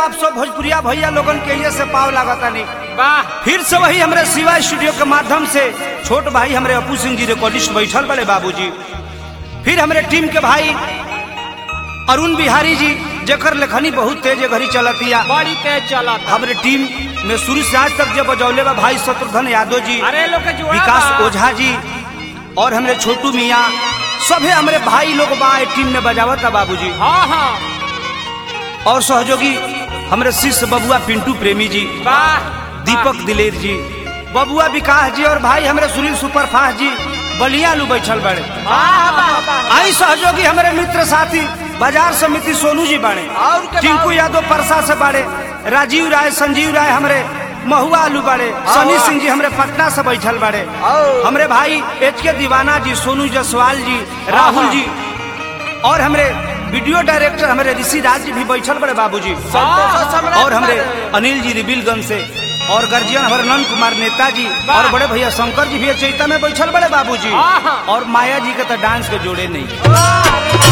आप सब भोजपुरिया भैया लोगन के लिए से पाव लागता नहीं। वाह, फिर से वही हमारे शिवा स्टूडियो के माध्यम से छोट भाई हमारे अपू सिंह जी रिकॉर्डिस्ट बैठल बड़े बाबूजी। फिर हमारे टीम के भाई अरुण बिहारी जी जेकर लेखनी बहुत तेज घड़ी चलतिया, बड़ी तेज चलत। हमारे टीम में शुरू से आज तक जब बजौले बा भाई शत्रुघ्न यादव जी, अरे लोग के जुड़ा विकास बा। ओझा जी और हमारे छोटू मियाँ, सभी हमारे भाई लोग बा टीम में बजावत है बाबूजी। हाँ हाँ, और सहयोगी हमारे शिष्य बबुआ पिंटू प्रेमी जी, वाह, दीपक दिलेर जी, बबुआ विकास जी और भाई हमारे सुनील सुपरफास्ट जी बलिया लू बैठल बड़े। वाह, वाह, वाह। आई सहयोगी हमारे मित्र साथी बाजार समिति सोनू जी बाड़े, और के टिंकू यादव परसा से बाड़े, राजीव राय संजीव राय हमारे महुआ आलू बाड़े, सनी सिंह जी हमारे पटना से बैठल बाड़े, हमारे भाई एच के दीवाना जी, सोनू जसवाल जी, राहुल जी और हमारे वीडियो डायरेक्टर हमारे ऋषि राज जी भी बैठल बड़े बाबूजी। और हमारे अनिल जी रिबिलगंज से और गर्जियन हमारे नंद कुमार नेता जी और बड़े भैया शंकर जी भी चैता में बैठल बड़े बाबूजी। और माया जी के तो डांस के जोड़े नहीं।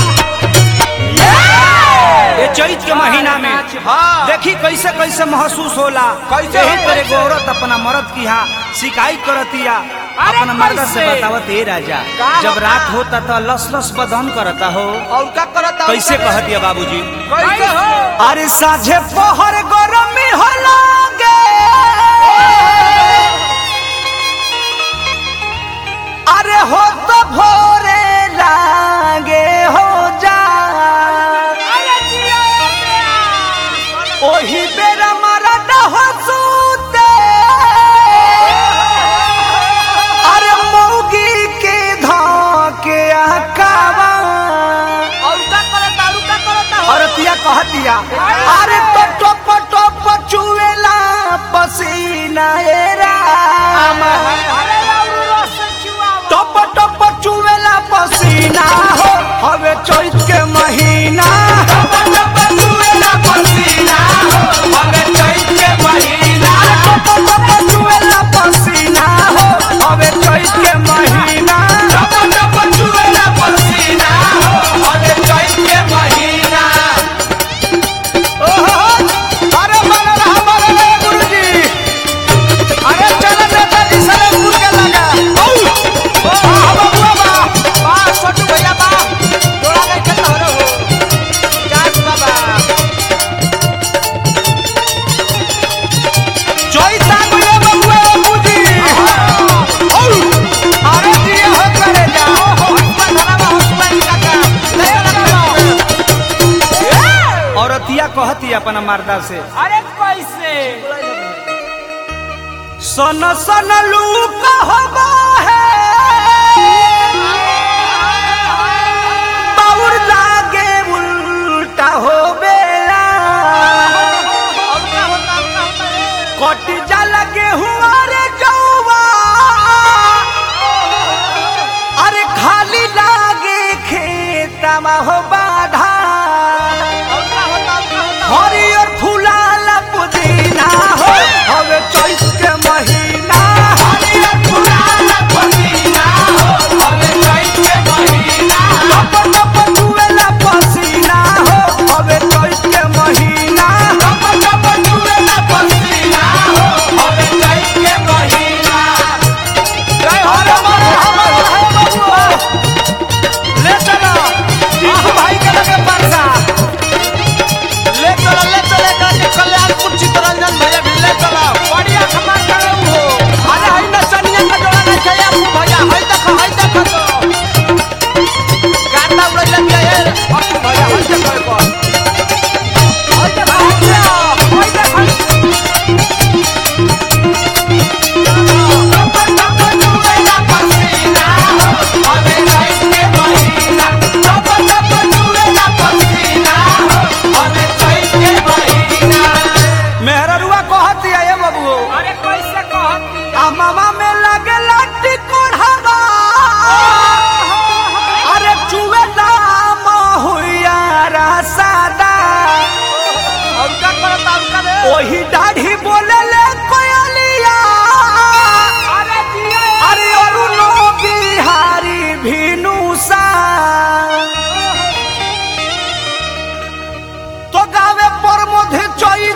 ये चैत के महीना में देखी कैसे कैसे महसूस होला, यही पर एगो औरत अपना मर्द की यहाँ शिकायत करतिया, अपना मर्द से बतावत ए राजा, जब रात होता तो लस लस बदन करता हो। और क्या करता? कैसे कहतिया बाबूजी? कैसे हो? अरे साझे पहर गरमी होला गे, अरे हो तो भोरे लागे हो जा, ओही बेरा मरद हो सूते, अरे मौगी के धोके आकावा। और क्या करता? और क्या करता? औरतिया कहतिया, अरे तो टोप टोप चुएला पसीना ए राम, टोप टोप चुएला पसीना हो, हवे चैत के महीना, टोप टोप चुएला पसीना हो, हवे चैत के महीना, टोप टोप चुएला पसीना हो, हवे चैत के महीना, टोप टोप चुएला पसीना हो, हवे चैत के महीना। ओहो, अरे मरल हमारे गुरुजी, अरे चल नेताजी सलेमपुर के लगा। ओह बबुआ बा, बा, छोटू भैया बा, जोड़ा नहीं खेलता हो रे हो। जास बाबा। चैता गुले बबुआ गुरुजी। अरे जी हो करे जा। औरतिया कहती अपना मर्दा से, अरे कैसे? सन सन लू कहबा है, बाउर लागे उल्टा हो बेला, और क्या होता? और क्या होता है? कट जा लगे हुआ रे जौवा, अरे खाली लागे खेतमा हो बाधा, और क्या होता? और क्या होता? हरियर फुलाला पुदीना हो, हवे चैत के महीना, हरियर फुलाला पुदीना हो, हवे चैत के महीना, टप टप चुएला पसीना हो, हवे चैत के महीना, टप टप चुएला पसीना हो, हवे चैत के महीना। जय हो रे बबुआ, ले चलो टीकू भाई के लगे परसा, ले चले गाने कल्याणपुर चित्तरंजन भैया भी ले चलो। बढ़िया खबर करे हो। अरे हई ना चनिया का जोड़ा नहीं चाहिए आपको भैया, हई देखो तो। गाता उड़ लग गया यार, आपको भैया हई देखो एक बार। हई देखो, हई देखो। मेहररुआ कहती है ये बबुओ, अरे कैसे कहती? आ मामा में लगे लट्टी कोढ़ावा, अरे चुवे नाम हुआ रसादा, और क्या करता? और क्या रे? ओही दाढ़ी बोले ले कोयलिया, अरे जिया। अरे अरुणो बिहारी भीनुसा, तो गावे पर मध्य चैत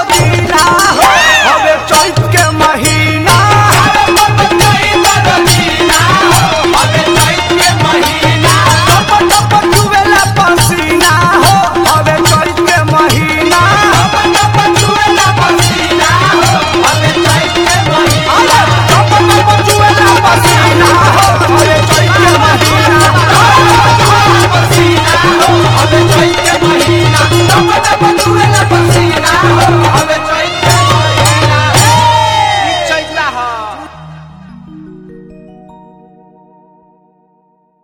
पुदीना हो